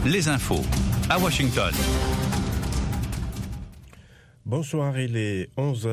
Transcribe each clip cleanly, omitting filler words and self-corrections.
les infos à Washington. Bonsoir, il est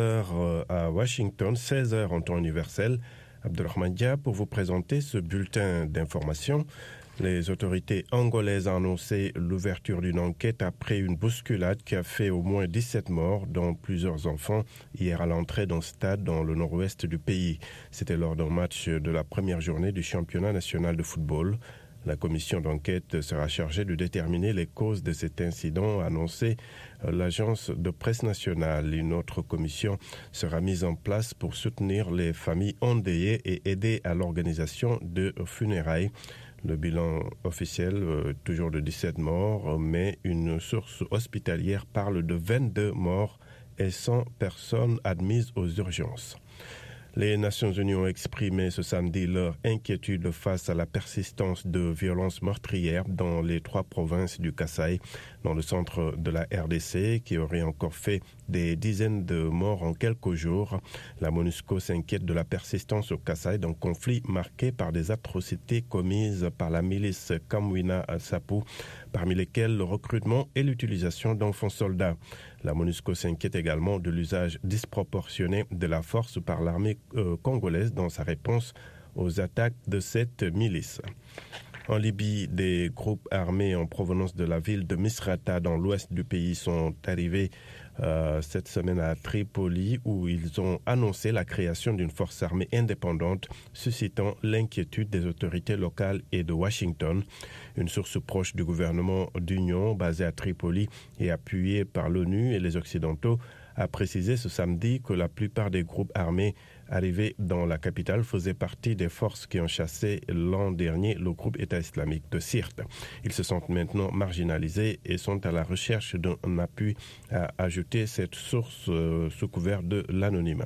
11h à Washington, 16h en temps universel. Abdelrahman Dia pour vous présenter ce bulletin d'information. Les autorités angolaises ont annoncé l'ouverture d'une enquête après une bousculade qui a fait au moins 17 morts, dont plusieurs enfants, hier à l'entrée d'un stade dans le nord-ouest du pays. C'était lors d'un match de la première journée du championnat national de football. La commission d'enquête sera chargée de déterminer les causes de cet incident, a annoncé l'agence de presse nationale. Une autre commission sera mise en place pour soutenir les familles endeuillées et aider à l'organisation de funérailles. Le bilan officiel, toujours de 17 morts, mais une source hospitalière parle de 22 morts et 100 personnes admises aux urgences. Les Nations Unies ont exprimé ce samedi leur inquiétude face à la persistance de violences meurtrières dans les 3 provinces du Kasaï, dans le centre de la RDC, qui aurait encore fait des dizaines de morts en quelques jours. La MONUSCO s'inquiète de la persistance au Kasaï d'un conflit marqué par des atrocités commises par la milice Kamwina Sapu, parmi lesquelles le recrutement et l'utilisation d'enfants soldats. La MONUSCO s'inquiète également de l'usage disproportionné de la force par l'armée congolaise dans sa réponse aux attaques de cette milice. En Libye, des groupes armés en provenance de la ville de Misrata dans l'ouest du pays sont arrivés cette semaine à Tripoli, où ils ont annoncé la création d'une force armée indépendante, suscitant l'inquiétude des autorités locales et de Washington. Une source proche du gouvernement d'union basée à Tripoli et appuyée par l'ONU et les Occidentaux a précisé ce samedi que la plupart des groupes armés arrivés dans la capitale faisaient partie des forces qui ont chassé l'an dernier le groupe État islamique de Sirte. Ils se sentent maintenant marginalisés et sont à la recherche d'un appui, a ajouté cette source sous couvert de l'anonymat.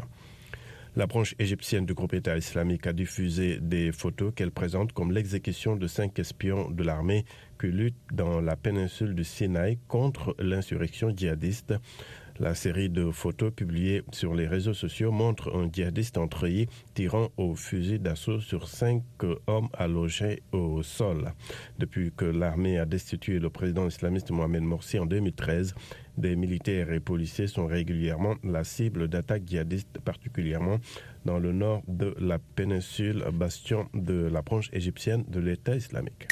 La branche égyptienne du groupe État islamique a diffusé des photos qu'elle présente comme l'exécution de 5 espions de l'armée qui luttent dans la péninsule du Sinaï contre l'insurrection djihadiste. La série de photos publiées sur les réseaux sociaux montre un djihadiste entreillé tirant au fusil d'assaut sur 5 hommes allongés au sol. Depuis que l'armée a destitué le président islamiste Mohamed Morsi en 2013, des militaires et policiers sont régulièrement la cible d'attaques djihadistes, particulièrement dans le nord de la péninsule, bastion de la branche égyptienne de l'État islamique.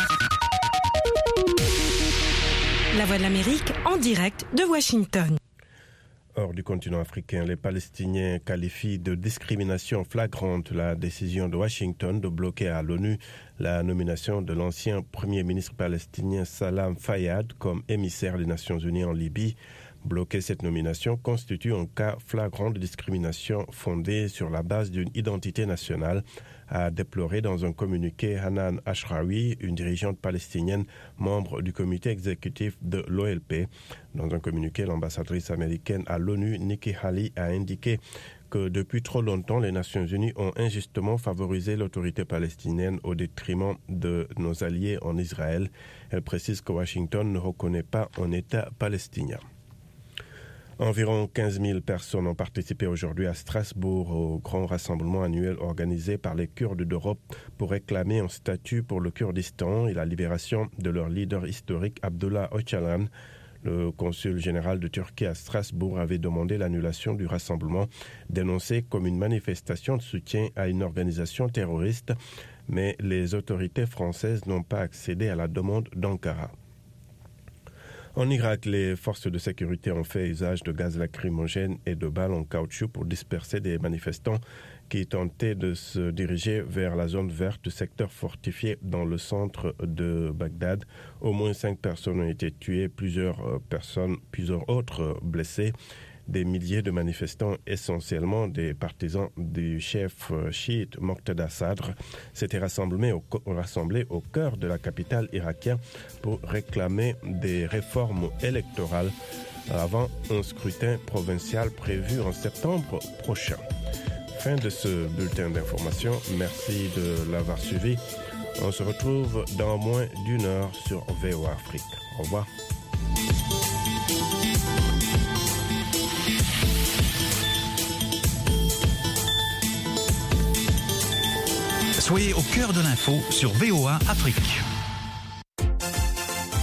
La Voix de l'Amérique en direct de Washington. Hors du continent africain, les Palestiniens qualifient de discrimination flagrante la décision de Washington de bloquer à l'ONU la nomination de l'ancien premier ministre palestinien Salam Fayyad comme émissaire des Nations Unies en Libye. Bloquer cette nomination constitue un cas flagrant de discrimination fondée sur la base d'une identité nationale, a déploré dans un communiqué Hanan Ashrawi, une dirigeante palestinienne membre du comité exécutif de l'OLP. Dans un communiqué, l'ambassadrice américaine à l'ONU, Nikki Haley, a indiqué que depuis trop longtemps, les Nations Unies ont injustement favorisé l'autorité palestinienne au détriment de nos alliés en Israël. Elle précise que Washington ne reconnaît pas un État palestinien. Environ 15 000 personnes ont participé aujourd'hui à Strasbourg au grand rassemblement annuel organisé par les Kurdes d'Europe pour réclamer un statut pour le Kurdistan et la libération de leur leader historique Abdullah Öcalan. Le consul général de Turquie à Strasbourg avait demandé l'annulation du rassemblement, dénoncé comme une manifestation de soutien à une organisation terroriste, mais les autorités françaises n'ont pas accédé à la demande d'Ankara. En Irak, les forces de sécurité ont fait usage de gaz lacrymogène et de balles en caoutchouc pour disperser des manifestants qui tentaient de se diriger vers la zone verte du secteur fortifié dans le centre de Bagdad. Au moins 5 personnes ont été tuées, plusieurs autres blessées. Des milliers de manifestants, essentiellement des partisans du chef chiite Moqtada Sadr, s'étaient rassemblés au cœur de la capitale irakienne pour réclamer des réformes électorales avant un scrutin provincial prévu en septembre prochain. Fin de ce bulletin d'information. Merci de l'avoir suivi. On se retrouve dans moins d'une heure sur VOA Afrique. Au revoir. Soyez au cœur de l'info sur VOA Afrique.